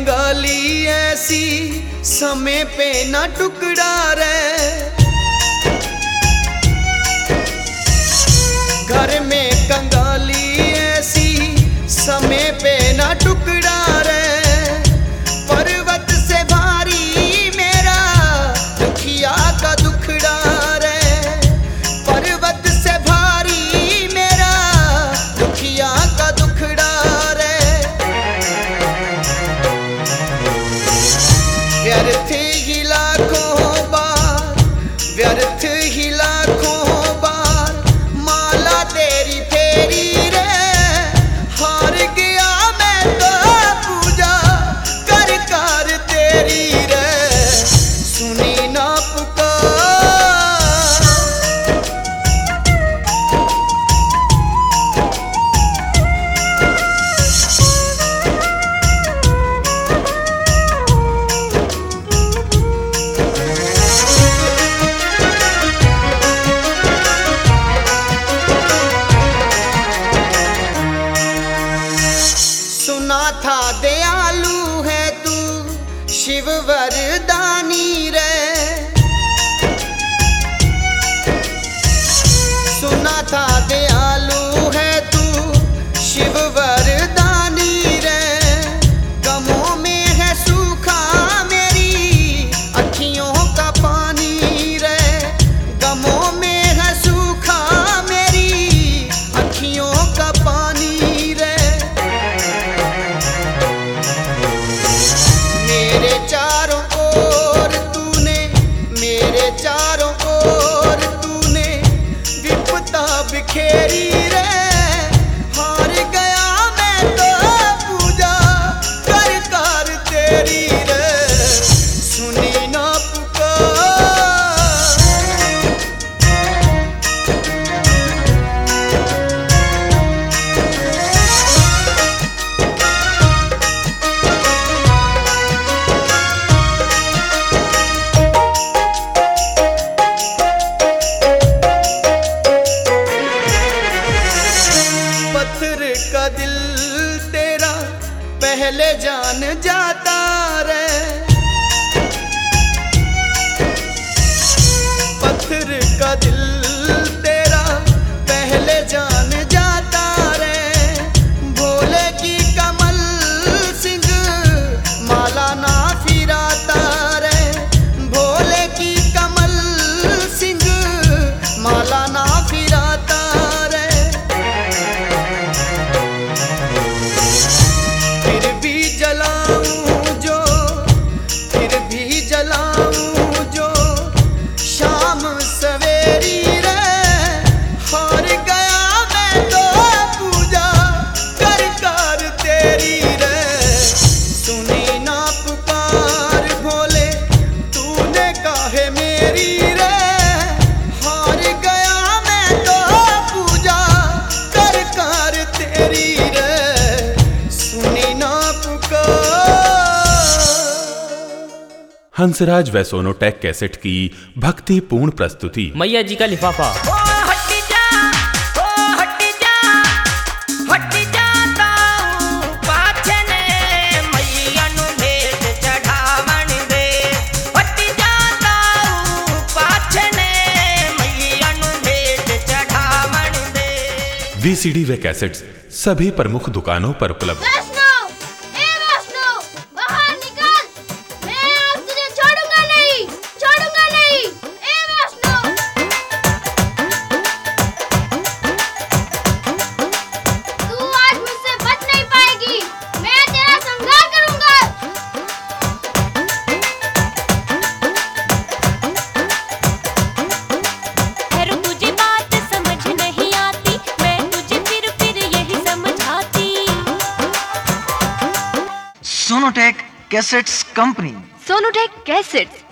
कंगाली ऐसी समय पे ना टुकड़ा रे, घर में कंगाली ऐसी समय पे ना टुकड़ा रे। पर्वत से भारी मेरा दुखिया का दुखड़ा रे, पर्वत से भारी मेरा दुखिया का दुखड़ा रे। व्यर्थ ही लाखों बार, व्यर्थ ही लाखों बार माला तेरी फेरी रे। हार गया मैं तो पूजा कर कर तेरी रे, सुनी ना पुकार। सुना था दयालु है तू शिव वरदानी रे, सुना था दयालु है तू शिव वरदानी रे। गमों में है सूखा मेरी अखियों का पानी रे, गमों में है सूखा मेरी अखियों का पानी रे। मेरे चारों ओर तूने, मेरे चारों ओर तूने विपदा बिखेरी रे। हार गया मैं तो पूजा कर कर तेरी रे, सुनी ना पुकार। पत्थर का दिल तेरा पहले जान जाता रे, पत्थर का दिल तेरा पहले जान जाता रे। भोले की कमल सिंह माला ना फिराता रे, भोले की कमल सिंह माला ना फिराता रे। फिर भी जलाऊं जो, फिर भी जलाऊं जो शाम सवेरी रे। हार गया मैं तो पूजा कर कर तेरी रे, सुनी ना पुकार भोले तूने काहे मेरी रे। हार गया मैं तो पूजा कर कर तेरी रे, सुनी ना पुकार। हंसराज व सोनोटेक कैसेट की भक्तिपूर्ण प्रस्तुति। मैया जी का लिफाफा। वीसीडी व कैसेट्स सभी प्रमुख दुकानों पर उपलब्ध। Sonotek cassettes company. Sonotek cassettes